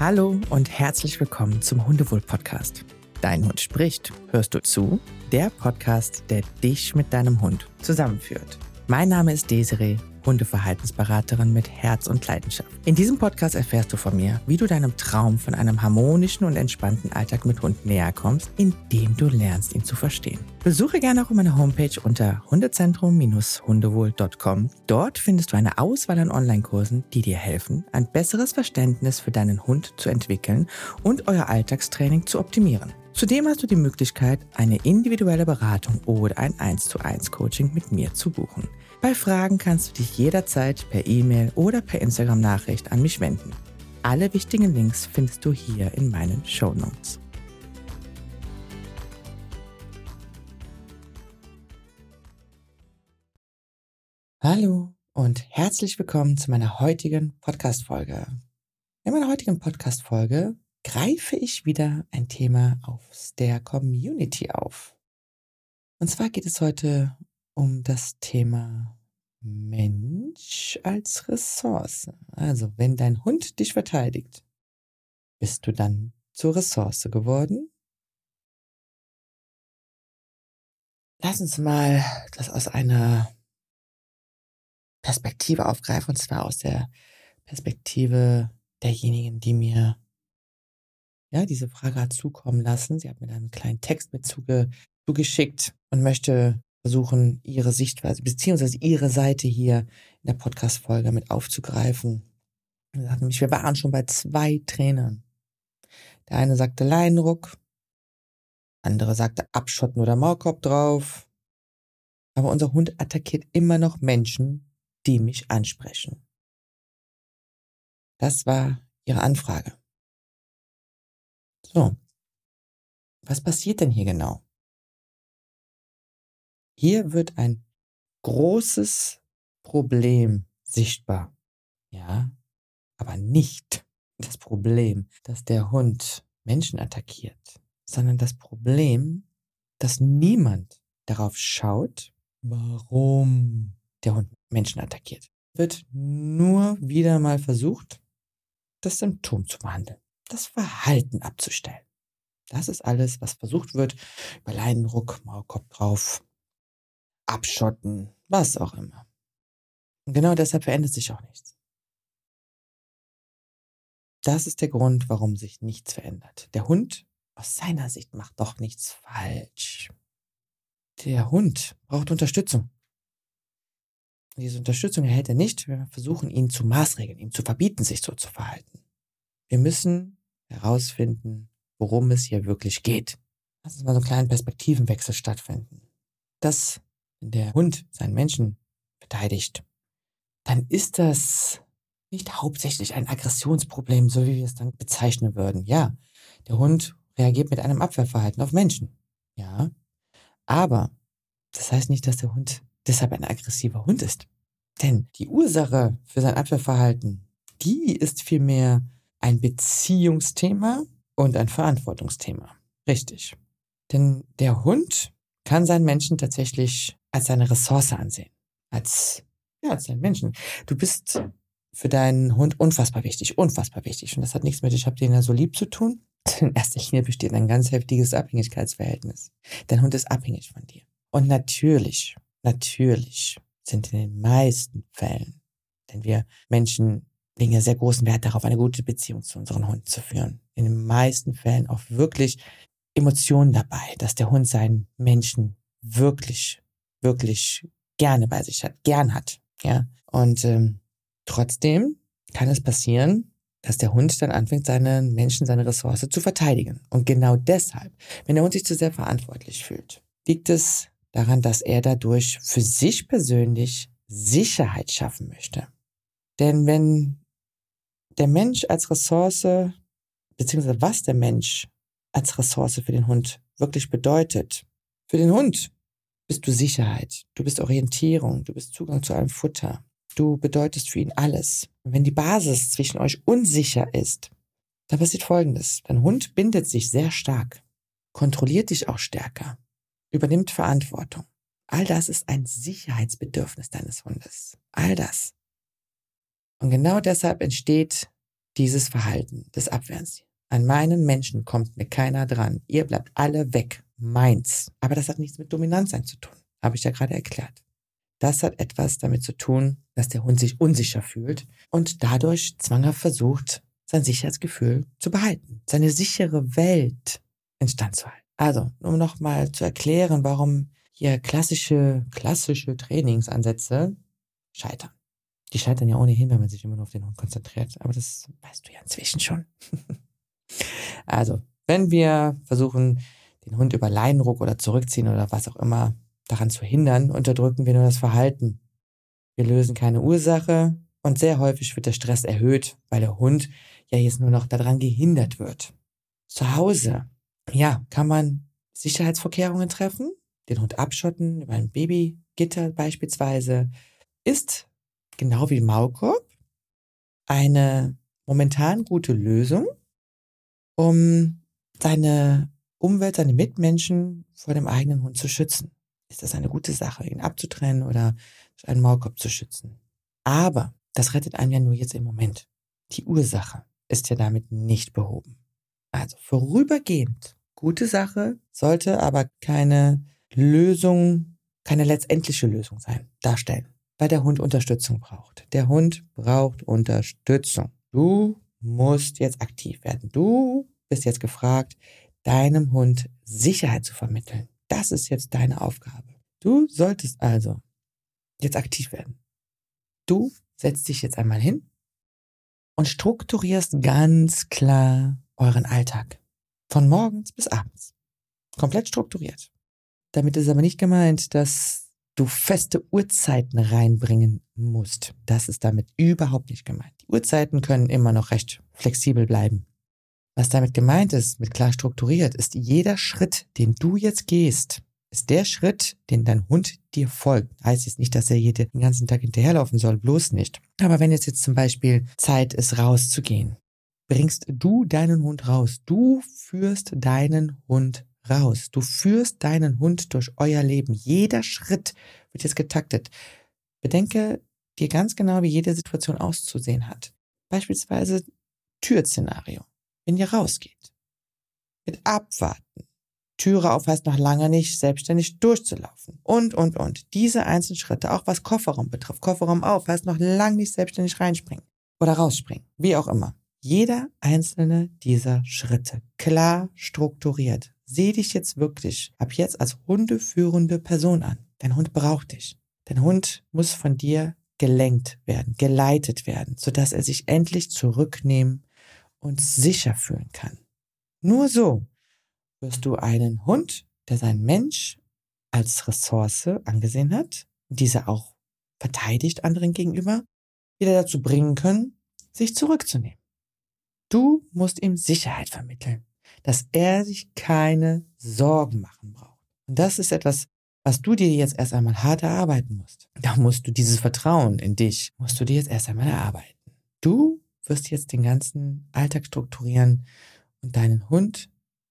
Hallo und herzlich willkommen zum Hundewohl-Podcast. Dein Hund spricht, hörst du zu? Der Podcast, der dich mit deinem Hund zusammenführt. Mein Name ist Desiree, Hundeverhaltensberaterin mit Herz und Leidenschaft. In diesem Podcast erfährst du von mir, wie du deinem Traum von einem harmonischen und entspannten Alltag mit Hund näher kommst, indem du lernst, ihn zu verstehen. Besuche gerne auch meine Homepage unter hundezentrum-hundewohl.com. Dort findest du eine Auswahl an Online-Kursen, die dir helfen, ein besseres Verständnis für deinen Hund zu entwickeln und euer Alltagstraining zu optimieren. Zudem hast du die Möglichkeit, eine individuelle Beratung oder ein 1:1 Coaching mit mir zu buchen. Bei Fragen kannst du dich jederzeit per E-Mail oder per Instagram-Nachricht an mich wenden. Alle wichtigen Links findest du hier in meinen Shownotes. Hallo und herzlich willkommen zu meiner heutigen Podcast-Folge. In meiner heutigen Podcast-Folge greife ich wieder ein Thema aus der Community auf. Und zwar geht es heute um das Thema Mensch als Ressource. Also, wenn dein Hund dich verteidigt, bist du dann zur Ressource geworden? Lass uns mal das aus einer Perspektive aufgreifen, und zwar aus der Perspektive derjenigen, die mir diese Frage hat zukommen lassen. Sie hat mir dann einen kleinen Text mit zugeschickt und möchte versuchen, ihre Sichtweise beziehungsweise ihre Seite hier in der Podcast-Folge mit aufzugreifen. Sie sagt nämlich, wir waren schon bei 2 Trainern. Der eine sagte Leinenruck, andere sagte Abschotten oder Maulkorb drauf. Aber unser Hund attackiert immer noch Menschen, die mich ansprechen. Das war ihre Anfrage. So, was passiert denn hier genau? Hier wird ein großes Problem sichtbar. Ja, aber nicht das Problem, dass der Hund Menschen attackiert, sondern das Problem, dass niemand darauf schaut, warum der Hund Menschen attackiert. Wird nur wieder mal versucht, das Symptom zu behandeln, das Verhalten abzustellen. Das ist alles, was versucht wird, über Leinenruck, Maulkorb drauf, abschotten, was auch immer. Und genau deshalb verändert sich auch nichts. Das ist der Grund, warum sich nichts verändert. Der Hund aus seiner Sicht macht doch nichts falsch. Der Hund braucht Unterstützung. Diese Unterstützung erhält er nicht, wenn wir versuchen, ihn zu maßregeln, ihm zu verbieten, sich so zu verhalten. Wir müssen herausfinden, worum es hier wirklich geht. Lass uns mal so einen kleinen Perspektivenwechsel stattfinden. Dass, wenn der Hund seinen Menschen verteidigt, dann ist das nicht hauptsächlich ein Aggressionsproblem, so wie wir es dann bezeichnen würden. Ja, der Hund reagiert mit einem Abwehrverhalten auf Menschen. Ja, aber das heißt nicht, dass der Hund deshalb ein aggressiver Hund ist. Denn die Ursache für sein Abwehrverhalten, die ist vielmehr ein Beziehungsthema und ein Verantwortungsthema. Richtig. Denn der Hund kann seinen Menschen tatsächlich als seine Ressource ansehen. Als seinen Menschen. Du bist für deinen Hund unfassbar wichtig. Und das hat nichts mit „ich hab den ja so lieb" zu tun. In erster Linie besteht ein ganz heftiges Abhängigkeitsverhältnis. Dein Hund ist abhängig von dir. Und natürlich sind in den meisten Fällen, denn wir Menschen legen ja sehr großen Wert darauf, eine gute Beziehung zu unseren Hunden zu führen. In den meisten Fällen auch wirklich Emotionen dabei, dass der Hund seinen Menschen wirklich gerne bei sich hat, gern hat. Ja, und trotzdem kann es passieren, dass der Hund dann anfängt, seinen Menschen, seine Ressource zu verteidigen. Und genau deshalb, wenn der Hund sich zu sehr verantwortlich fühlt, liegt es daran, dass er dadurch für sich persönlich Sicherheit schaffen möchte. Denn wenn der Mensch als Ressource, beziehungsweise was der Mensch als Ressource für den Hund wirklich bedeutet, für den Hund bist du Sicherheit, du bist Orientierung, du bist Zugang zu allem Futter. Du bedeutest für ihn alles. Und wenn die Basis zwischen euch unsicher ist, dann passiert Folgendes. Dein Hund bindet sich sehr stark, kontrolliert dich auch stärker, übernimmt Verantwortung. All das ist ein Sicherheitsbedürfnis deines Hundes. All das. Und genau deshalb entsteht dieses Verhalten des Abwehrens. An meinen Menschen kommt mir keiner dran. Ihr bleibt alle weg. Meins. Aber das hat nichts mit Dominanzsein zu tun. Habe ich ja gerade erklärt. Das hat etwas damit zu tun, dass der Hund sich unsicher fühlt und dadurch zwanghaft versucht, sein Sicherheitsgefühl zu behalten. Seine sichere Welt instand zu halten. Also, um nochmal zu erklären, warum hier klassische Trainingsansätze scheitern. Die scheitern ja ohnehin, wenn man sich immer nur auf den Hund konzentriert. Aber das weißt du ja inzwischen schon. Also, wenn wir versuchen, den Hund über Leinenruck oder Zurückziehen oder was auch immer daran zu hindern, unterdrücken wir nur das Verhalten. Wir lösen keine Ursache und sehr häufig wird der Stress erhöht, weil der Hund ja jetzt nur noch daran gehindert wird. Zu Hause, ja, kann man Sicherheitsvorkehrungen treffen, den Hund abschotten, über ein Babygitter beispielsweise, ist genau wie Maulkorb eine momentan gute Lösung, um seine Umwelt, seine Mitmenschen vor dem eigenen Hund zu schützen. Ist das eine gute Sache, ihn abzutrennen oder durch einen Maulkorb zu schützen? Aber das rettet einen ja nur jetzt im Moment. Die Ursache ist ja damit nicht behoben. Also vorübergehend gute Sache, sollte aber keine Lösung, keine letztendliche Lösung darstellen, weil der Hund Unterstützung braucht. Der Hund braucht Unterstützung. Du musst jetzt aktiv werden. Du bist jetzt gefragt, deinem Hund Sicherheit zu vermitteln. Das ist jetzt deine Aufgabe. Du solltest also jetzt aktiv werden. Du setzt dich jetzt einmal hin und strukturierst ganz klar euren Alltag. Von morgens bis abends. Komplett strukturiert. Damit ist aber nicht gemeint, dass du feste Uhrzeiten reinbringen musst. Das ist damit überhaupt nicht gemeint. Die Uhrzeiten können immer noch recht flexibel bleiben. Was damit gemeint ist, mit klar strukturiert, ist jeder Schritt, den du jetzt gehst, ist der Schritt, den dein Hund dir folgt. Heißt jetzt nicht, dass er den ganzen Tag hinterherlaufen soll, bloß nicht. Aber wenn jetzt zum Beispiel Zeit ist, rauszugehen, bringst du deinen Hund raus. Du führst deinen Hund raus. Du führst deinen Hund durch euer Leben. Jeder Schritt wird jetzt getaktet. Bedenke dir ganz genau, wie jede Situation auszusehen hat. Beispielsweise Türszenario. Wenn ihr rausgeht. Mit Abwarten. Türe auf heißt noch lange nicht, selbstständig durchzulaufen. Und. Diese einzelnen Schritte, auch was Kofferraum betrifft. Kofferraum auf heißt noch lange nicht selbstständig reinspringen. Oder rausspringen. Wie auch immer. Jeder einzelne dieser Schritte. Klar strukturiert. Sieh dich jetzt wirklich ab jetzt als hundeführende Person an. Dein Hund braucht dich. Dein Hund muss von dir gelenkt werden, geleitet werden, sodass er sich endlich zurücknehmen und sicher fühlen kann. Nur so wirst du einen Hund, der seinen Mensch als Ressource angesehen hat, diese auch verteidigt anderen gegenüber, wieder dazu bringen können, sich zurückzunehmen. Du musst ihm Sicherheit vermitteln, dass er sich keine Sorgen machen braucht. Und das ist etwas, was du dir jetzt erst einmal hart erarbeiten musst. Da musst du dieses Vertrauen in dich, musst du dir jetzt erst einmal erarbeiten. Du wirst jetzt den ganzen Alltag strukturieren und deinen Hund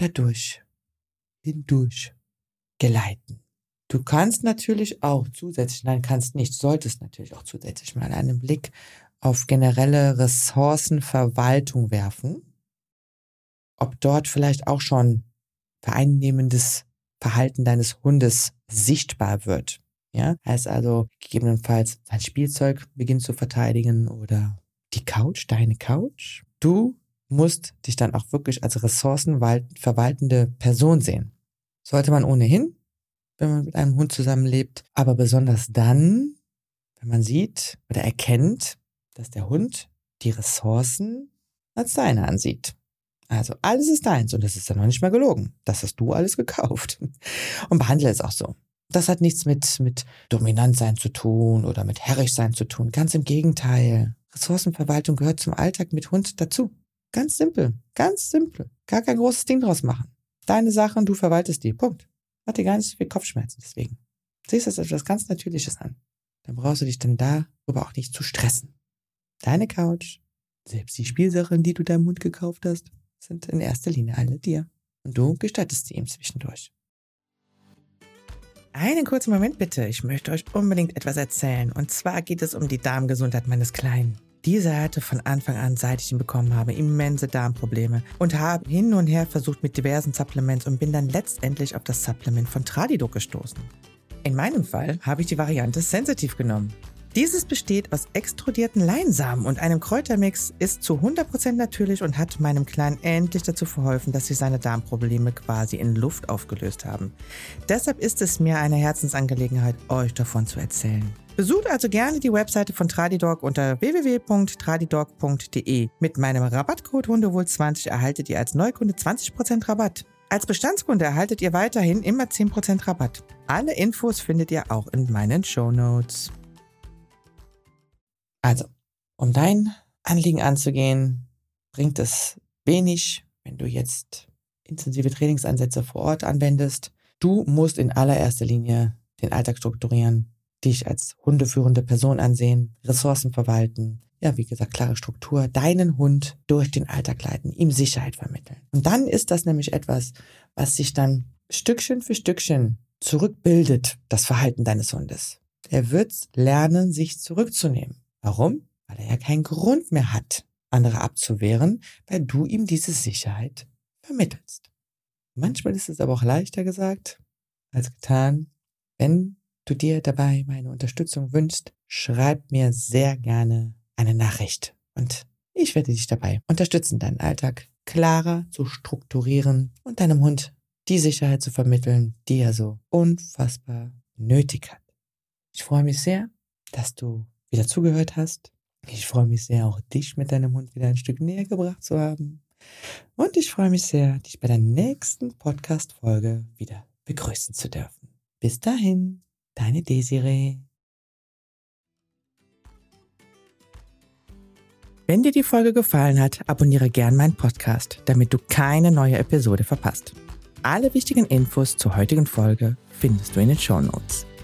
hindurch geleiten. Du kannst natürlich auch zusätzlich, solltest natürlich auch zusätzlich mal einen Blick auf generelle Ressourcenverwaltung werfen, ob dort vielleicht auch schon vereinnehmendes Verhalten deines Hundes sichtbar wird. Ja, heißt also gegebenenfalls sein Spielzeug beginnt zu verteidigen oder die Couch, deine Couch. Du musst dich dann auch wirklich als ressourcenverwaltende Person sehen. Sollte man ohnehin, wenn man mit einem Hund zusammenlebt, aber besonders dann, wenn man sieht oder erkennt, dass der Hund die Ressourcen als seine ansieht. Also alles ist deins und das ist ja noch nicht mal gelogen. Das hast du alles gekauft. Und behandle es auch so. Das hat nichts mit Dominantsein zu tun oder mit Herrigsein zu tun. Ganz im Gegenteil. Ressourcenverwaltung gehört zum Alltag mit Hund dazu. Ganz simpel. Ganz simpel. Gar kein großes Ding draus machen. Deine Sachen, du verwaltest die. Punkt. Hat dir gar nicht so viel Kopfschmerzen deswegen. Siehst das als etwas ganz Natürliches an. Dann brauchst du dich dann darüber auch nicht zu stressen. Deine Couch, selbst die Spielsachen, die du deinem Hund gekauft hast, sind in erster Linie alle dir. Und du gestattest sie ihm zwischendurch. Einen kurzen Moment bitte. Ich möchte euch unbedingt etwas erzählen. Und zwar geht es um die Darmgesundheit meines Kleinen. Dieser hatte von Anfang an, seit ich ihn bekommen habe, immense Darmprobleme und habe hin und her versucht mit diversen Supplements und bin dann letztendlich auf das Supplement von Tradidoc gestoßen. In meinem Fall habe ich die Variante Sensitive genommen. Dieses besteht aus extrudierten Leinsamen und einem Kräutermix, ist zu 100% natürlich und hat meinem Kleinen endlich dazu verholfen, dass sich seine Darmprobleme quasi in Luft aufgelöst haben. Deshalb ist es mir eine Herzensangelegenheit, euch davon zu erzählen. Besucht also gerne die Webseite von Tradidoc unter www.tradidoc.de. Mit meinem Rabattcode Hundewohl20 erhaltet ihr als Neukunde 20% Rabatt. Als Bestandskunde erhaltet ihr weiterhin immer 10% Rabatt. Alle Infos findet ihr auch in meinen Shownotes. Also, um dein Anliegen anzugehen, bringt es wenig, wenn du jetzt intensive Trainingsansätze vor Ort anwendest. Du musst in allererster Linie den Alltag strukturieren, dich als hundeführende Person ansehen, Ressourcen verwalten, ja, wie gesagt, klare Struktur, deinen Hund durch den Alltag leiten, ihm Sicherheit vermitteln. Und dann ist das nämlich etwas, was sich dann Stückchen für Stückchen zurückbildet, das Verhalten deines Hundes. Er wird lernen, sich zurückzunehmen. Warum? Weil er ja keinen Grund mehr hat, andere abzuwehren, weil du ihm diese Sicherheit vermittelst. Manchmal ist es aber auch leichter gesagt als getan. Wenn du dir dabei meine Unterstützung wünschst, schreib mir sehr gerne eine Nachricht und ich werde dich dabei unterstützen, deinen Alltag klarer zu strukturieren und deinem Hund die Sicherheit zu vermitteln, die er so unfassbar nötig hat. Ich freue mich sehr, dass du wieder zugehört hast. Ich freue mich sehr, auch dich mit deinem Hund wieder ein Stück näher gebracht zu haben. Und ich freue mich sehr, dich bei der nächsten Podcast-Folge wieder begrüßen zu dürfen. Bis dahin, deine Desiree. Wenn dir die Folge gefallen hat, abonniere gern meinen Podcast, damit du keine neue Episode verpasst. Alle wichtigen Infos zur heutigen Folge findest du in den Shownotes.